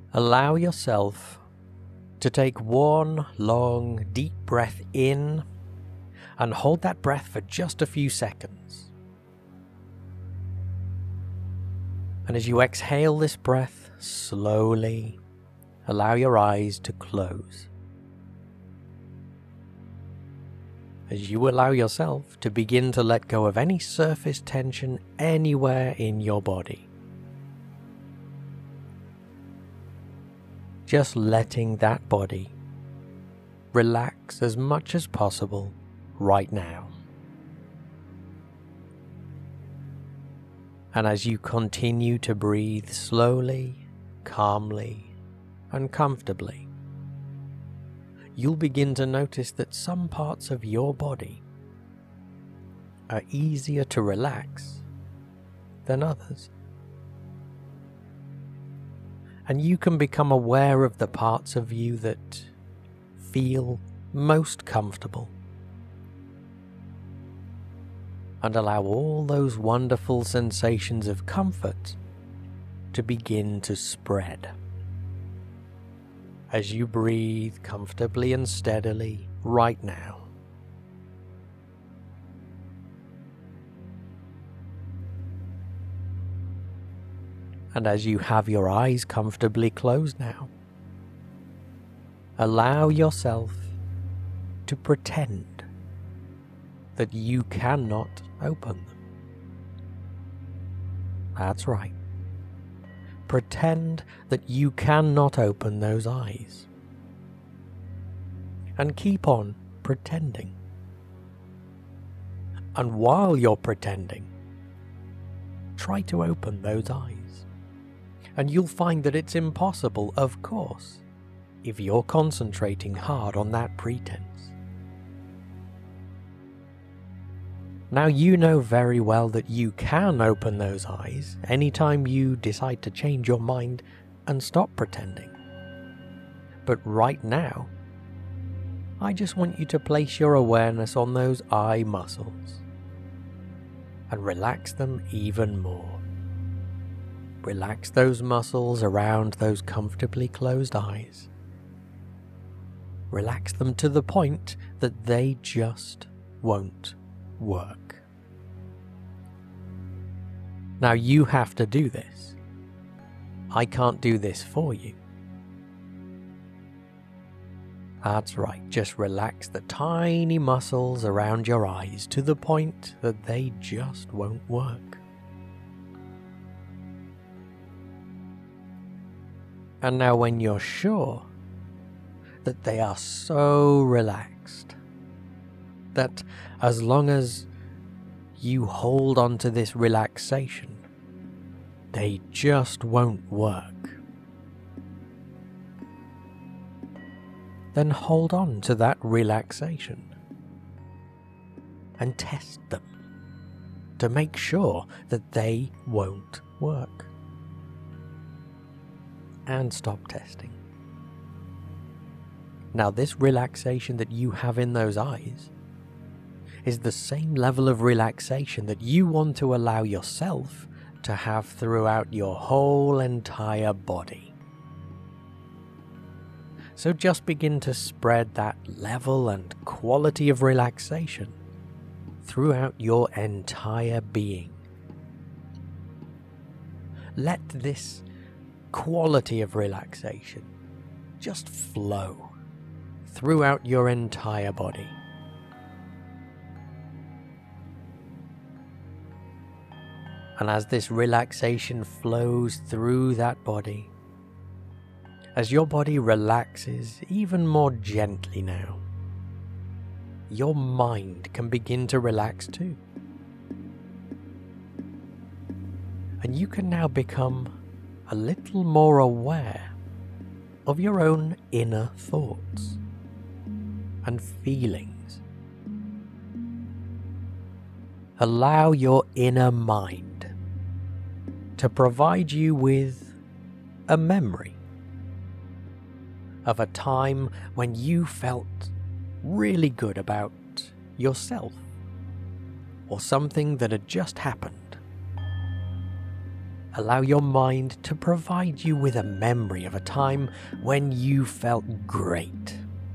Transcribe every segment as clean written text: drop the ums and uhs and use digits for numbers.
Allow yourself to take one long, deep breath in and hold that breath for just a few seconds. And as you exhale this breath, slowly allow your eyes to close. As you allow yourself to begin to let go of any surface tension anywhere in your body. Just letting that body relax as much as possible right now. And as you continue to breathe slowly, calmly, and comfortably, you'll begin to notice that some parts of your body are easier to relax than others. And you can become aware of the parts of you that feel most comfortable. And allow all those wonderful sensations of comfort to begin to spread. As you breathe comfortably and steadily right now. And as you have your eyes comfortably closed now, allow yourself to pretend that you cannot open them. That's right. Pretend that you cannot open those eyes. And keep on pretending. And while you're pretending, try to open those eyes. And you'll find that it's impossible, of course, if you're concentrating hard on that pretense. Now you know very well that you can open those eyes anytime you decide to change your mind and stop pretending. But right now, I just want you to place your awareness on those eye muscles and relax them even more. Relax those muscles around those comfortably closed eyes. Relax them to the point that they just won't work. Now you have to do this. I can't do this for you. That's right, just relax the tiny muscles around your eyes to the point that they just won't work. And now when you're sure that they are so relaxed, that as long as you hold on to this relaxation, they just won't work, then hold on to that relaxation and test them to make sure that they won't work. And stop testing. Now this relaxation that you have in those eyes is the same level of relaxation that you want to allow yourself to have throughout your whole entire body. So just begin to spread that level and quality of relaxation throughout your entire being. Let this quality of relaxation just flow throughout your entire body. And as this relaxation flows through that body, as your body relaxes even more gently now, your mind can begin to relax too. And you can now become a little more aware of your own inner thoughts and feelings. Allow your inner mind to provide you with a memory of a time when you felt really good about yourself or something that had just happened. allow your mind to provide you with a memory of a time when you felt great.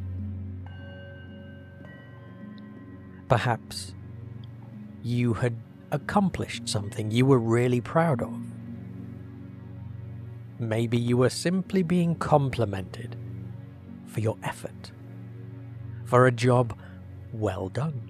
Perhaps you had accomplished something you were really proud of. Maybe you were simply being complimented for your effort, for a job well done.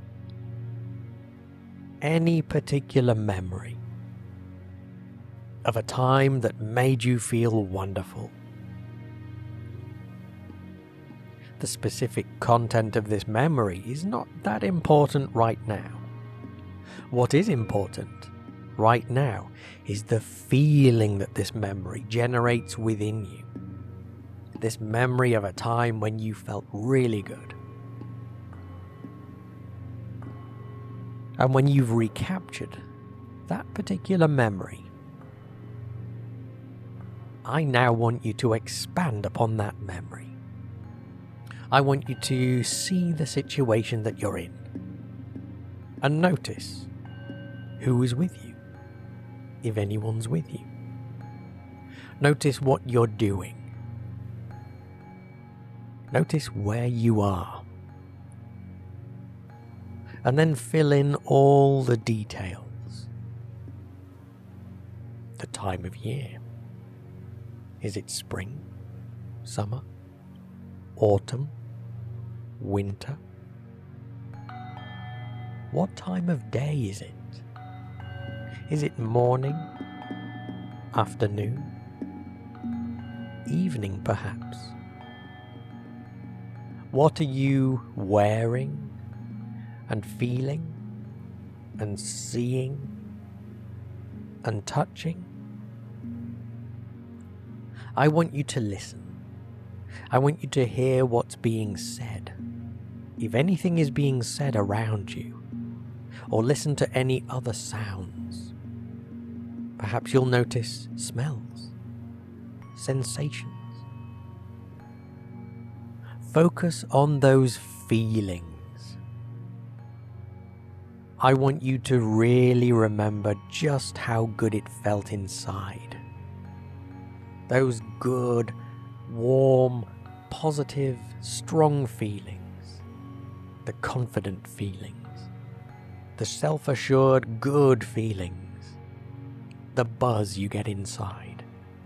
Any particular memory of a time that made you feel wonderful. The specific content of this memory is not that important right now. What is important right now is the feeling that this memory generates within you. This memory of a time when you felt really good. And when you've recaptured that particular memory, I now want you to expand upon that memory. I want you to see the situation that you're in and notice who is with you, if anyone's with you. Notice what you're doing. Notice where you are. And then fill in all the details. The time of year. Is it spring, summer, autumn, winter? What time of day is it? Is it morning, afternoon, evening perhaps? What are you wearing and feeling and seeing and touching? I want you to listen. I want you to hear what's being said. If anything is being said around you, or listen to any other sounds. Perhaps you'll notice smells, sensations. Focus on those feelings. I want you to really remember just how good it felt inside. Those good, warm, positive, strong feelings. The confident feelings. The self-assured, good feelings. The buzz you get inside.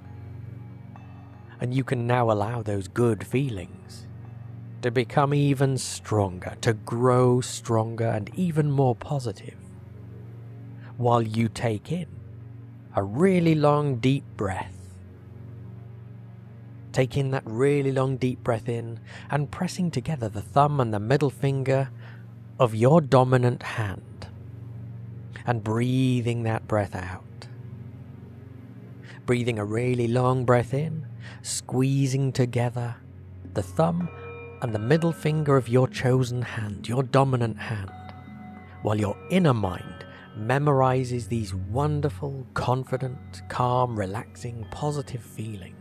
And you can now allow those good feelings to become even stronger, to grow stronger and even more positive, while you take in a really long, deep breath. Take in that really long deep breath in and pressing together the thumb and the middle finger of your dominant hand and breathing that breath out. Breathing a really long breath in, squeezing together the thumb and the middle finger of your chosen hand, your dominant hand, while your inner mind memorizes these wonderful, confident, calm, relaxing, positive feelings.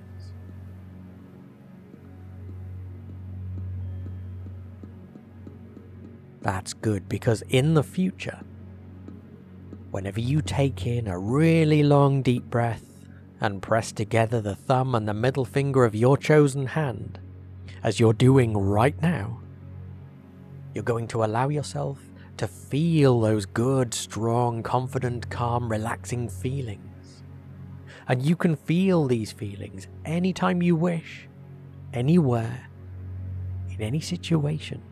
That's good, because in the future, whenever you take in a really long deep breath and press together the thumb and the middle finger of your chosen hand, as you're doing right now, you're going to allow yourself to feel those good, strong, confident, calm, relaxing feelings. And you can feel these feelings anytime you wish, anywhere, in any situation.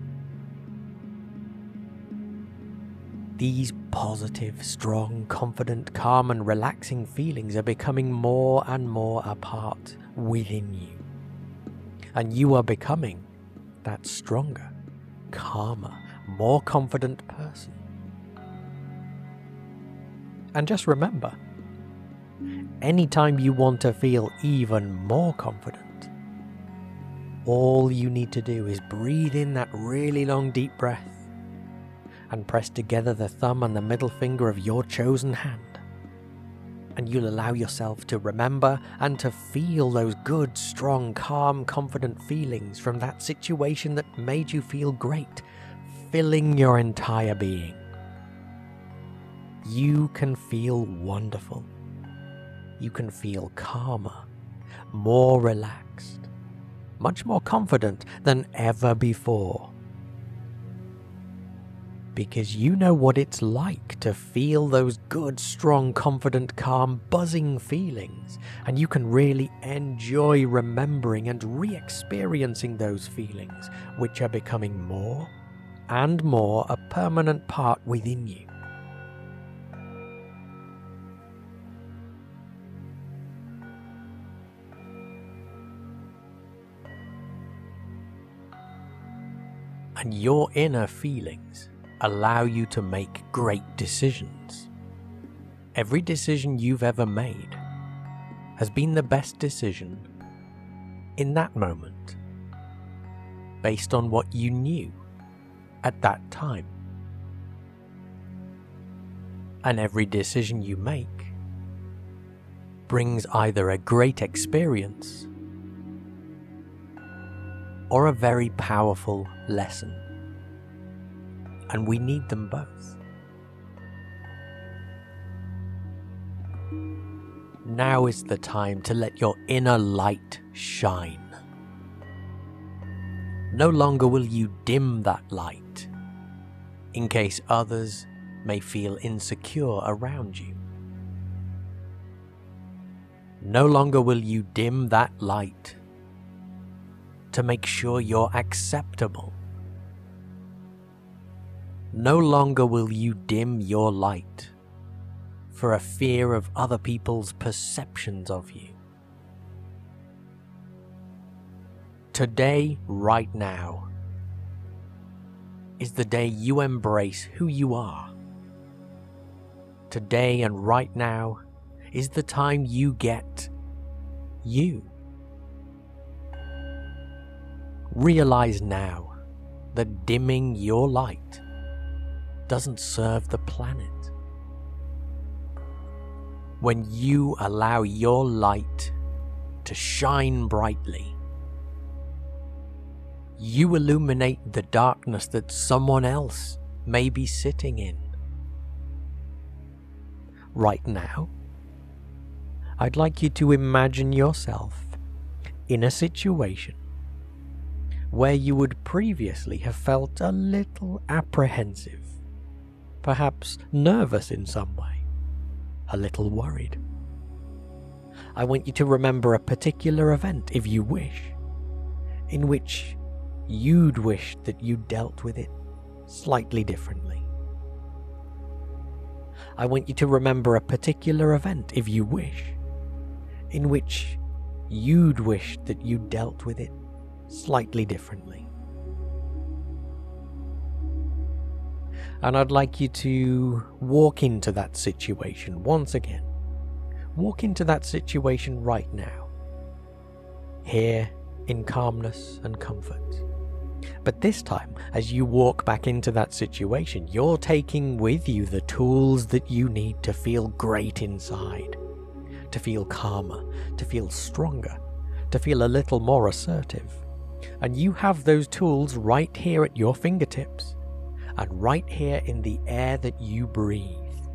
These positive, strong, confident, calm and relaxing feelings are becoming more and more a part within you. And you are becoming that stronger, calmer, more confident person. And just remember, anytime you want to feel even more confident, all you need to do is breathe in that really long deep breath and press together the thumb and the middle finger of your chosen hand. And you'll allow yourself to remember and to feel those good, strong, calm, confident feelings from that situation that made you feel great, filling your entire being. You can feel wonderful. you can feel calmer, more relaxed, much more confident than ever before. Because you know what it's like to feel those good, strong, confident, calm, buzzing feelings, and you can really enjoy remembering and re-experiencing those feelings, which are becoming more and more a permanent part within you. And your inner feelings allow you to make great decisions. Every decision you've ever made has been the best decision in that moment, based on what you knew at that time. And every decision you make brings either a great experience or a very powerful lesson. And we need them both. Now is the time to let your inner light shine. No longer will you dim that light, in case others may feel insecure around you. No longer will you dim that light to make sure you're acceptable. No longer will you dim your light for a fear of other people's perceptions of you. Today, right now, is the day you embrace who you are. Today and right now is the time you get you. Realize now that dimming your light doesn't serve the planet. When you allow your light to shine brightly, you illuminate the darkness that someone else may be sitting in. Right now, I'd like you to imagine yourself in a situation where you would previously have felt a little apprehensive, perhaps nervous in some way, a little worried. I want you to remember a particular event, if you wish, in which you'd wish that you dealt with it slightly differently. I want you to remember a particular event, if you wish, in which you'd wish that you dealt with it slightly differently. And I'd like you to walk into that situation once again. Walk into that situation right now, here in calmness and comfort. But this time, as you walk back into that situation, you're taking with you the tools that you need to feel great inside, to feel calmer, to feel stronger, to feel a little more assertive. And you have those tools right here at your fingertips, and right here in the air that you breathe.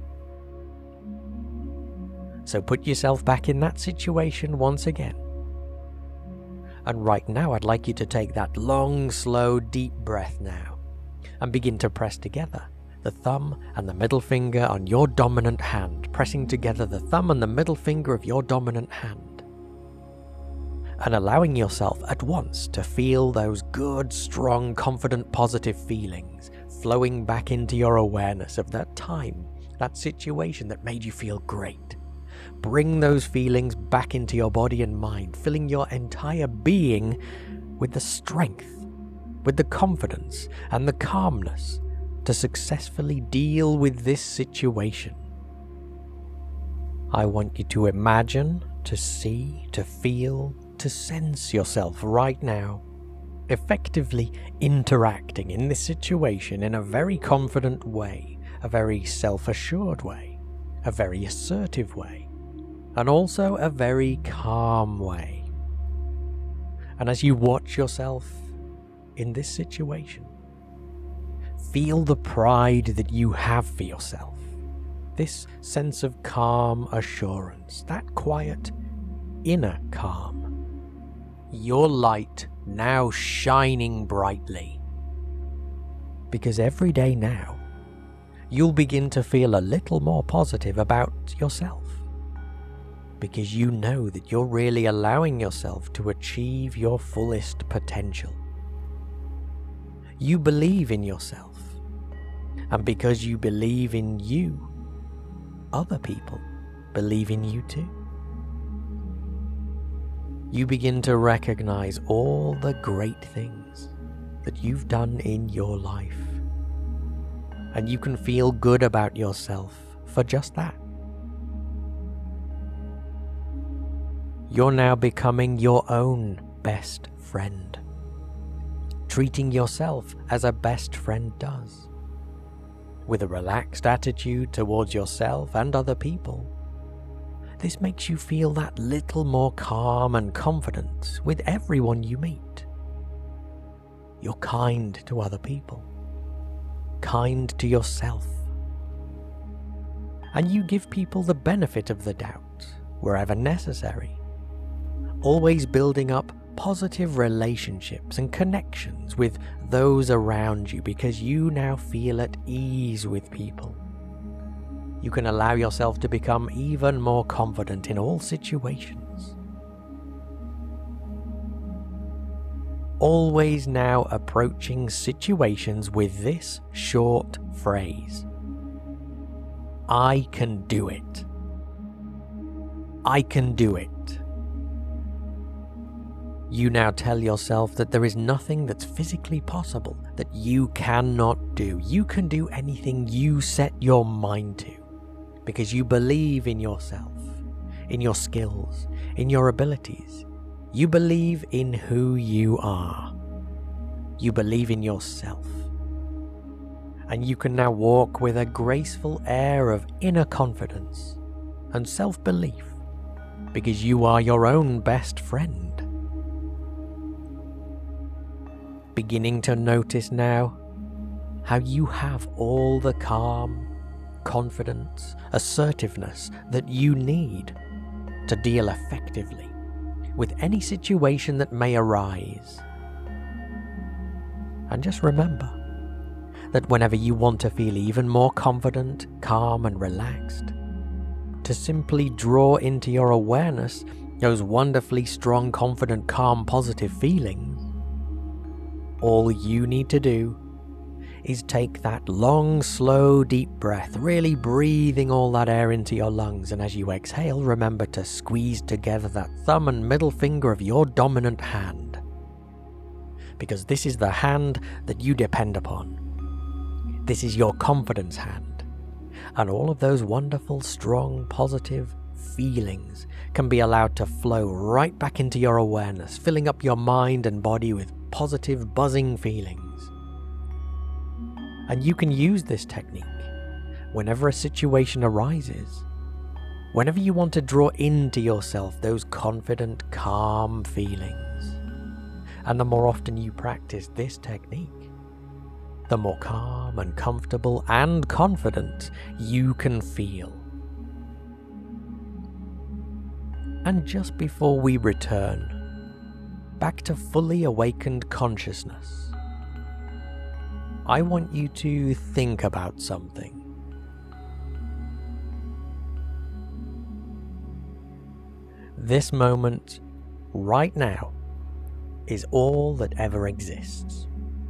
So put yourself back in that situation once again. And right now I'd like you to take that long, slow, deep breath now, and begin to press together the thumb and the middle finger on your dominant hand, pressing together the thumb and the middle finger of your dominant hand, and allowing yourself at once to feel those good, strong, confident, positive feelings flowing back into your awareness of that time, that situation that made you feel great. Bring those feelings back into your body and mind, filling your entire being with the strength, with the confidence and the calmness to successfully deal with this situation. I want you to imagine, to see, to feel, to sense yourself right now, effectively interacting in this situation in a very confident way, a very self-assured way, a very assertive way, and also a very calm way. And as you watch yourself in this situation, feel the pride that you have for yourself, this sense of calm assurance, that quiet inner calm. Your light now shining brightly. Because every day now, you'll begin to feel a little more positive about yourself. Because you know that you're really allowing yourself to achieve your fullest potential. You believe in yourself. And because you believe in you, other people believe in you too. You begin to recognize all the great things that you've done in your life. And you can feel good about yourself for just that. You're now becoming your own best friend, treating yourself as a best friend does, with a relaxed attitude towards yourself and other people. This makes you feel that little more calm and confident with everyone you meet. You're kind to other people, kind to yourself, and you give people the benefit of the doubt wherever necessary, always building up positive relationships and connections with those around you because you now feel at ease with people. You can allow yourself to become even more confident in all situations. Always now approaching situations with this short phrase: I can do it. I can do it. You now tell yourself that there is nothing that's physically possible that you cannot do. You can do anything you set your mind to because you believe in yourself, in your skills, in your abilities. You believe in who you are. You believe in yourself. And you can now walk with a graceful air of inner confidence and self-belief because you are your own best friend. Beginning to notice now how you have all the calm, confidence, assertiveness that you need to deal effectively with any situation that may arise. And just remember that whenever you want to feel even more confident, calm and relaxed, to simply draw into your awareness those wonderfully strong, confident, calm, positive feelings. All you need to do is take that long, slow, deep breath, really breathing all that air into your lungs, and as you exhale, remember to squeeze together that thumb and middle finger of your dominant hand. Because this is the hand that you depend upon. This is your confidence hand. And all of those wonderful, strong, positive feelings can be allowed to flow right back into your awareness, filling up your mind and body with positive, buzzing feelings. And you can use this technique whenever a situation arises, whenever you want to draw into yourself those confident, calm feelings. And the more often you practice this technique, the more calm and comfortable and confident you can feel. And just before we return back to fully awakened consciousness, I want you to think about something. This moment, right now, is all that ever exists.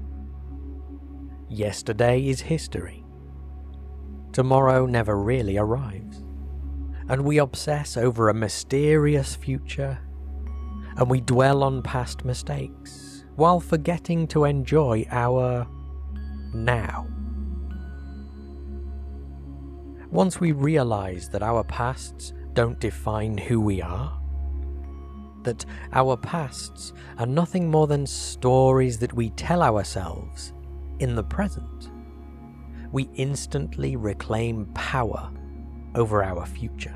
Yesterday is history. Tomorrow never really arrives. And we obsess over a mysterious future, and we dwell on past mistakes, while forgetting to enjoy our now. Once we realize that our pasts don't define who we are, that our pasts are nothing more than stories that we tell ourselves in the present, we instantly reclaim power over our future.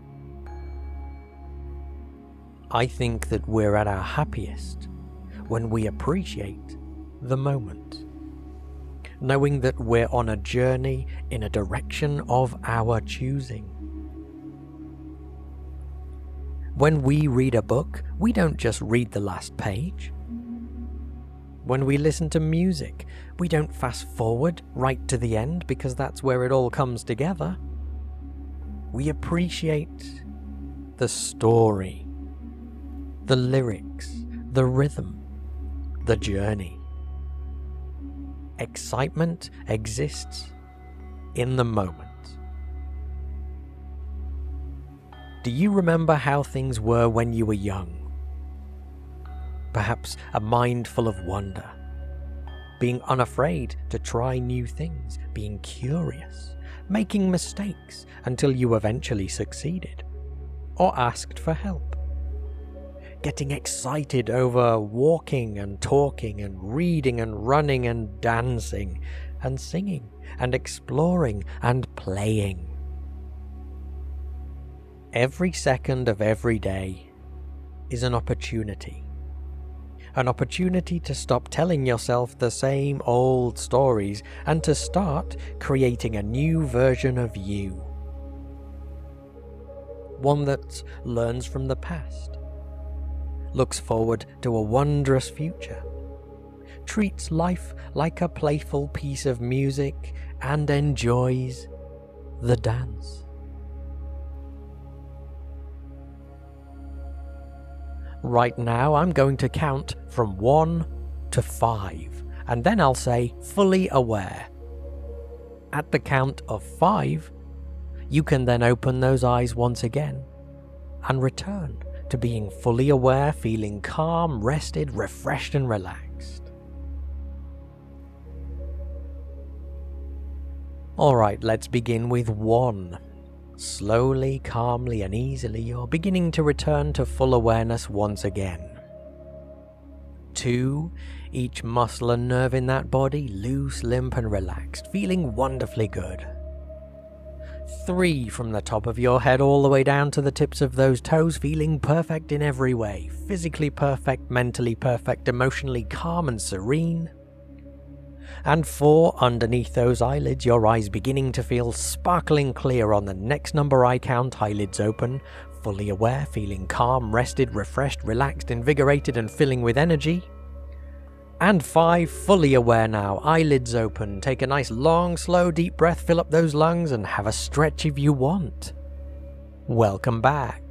I think that we're at our happiest when we appreciate the moment, knowing that we're on a journey in a direction of our choosing. When we read a book, we don't just read the last page. When we listen to music, we don't fast forward right to the end because that's where it all comes together. We appreciate the story, the lyrics, the rhythm, the journey. Excitement exists in the moment. Do you remember how things were when you were young? Perhaps a mind full of wonder, being unafraid to try new things, being curious, making mistakes until you eventually succeeded, or asked for help. Getting excited over walking and talking and reading and running and dancing and singing and exploring and playing. Every second of every day is an opportunity. An opportunity to stop telling yourself the same old stories and to start creating a new version of you. One that learns from the past, looks forward to a wondrous future, treats life like a playful piece of music, and enjoys the dance. Right now, I'm going to count from 1 to 5, and then I'll say fully aware. At the count of 5, you can then open those eyes once again and return to being fully aware, feeling calm, rested, refreshed, and relaxed. Alright, let's begin with 1. Slowly, calmly, and easily, you're beginning to return to full awareness once again. 2, each muscle and nerve in that body loose, limp, and relaxed, feeling wonderfully good. 3, from the top of your head all the way down to the tips of those toes, feeling perfect in every way, physically perfect, mentally perfect, emotionally calm and serene. And 4, underneath those eyelids, your eyes beginning to feel sparkling clear on the next number I count, eyelids open, fully aware, feeling calm, rested, refreshed, relaxed, invigorated, and filling with energy. And 5, fully aware now, eyelids open, take a nice long, slow, deep breath, fill up those lungs, and have a stretch if you want. Welcome back.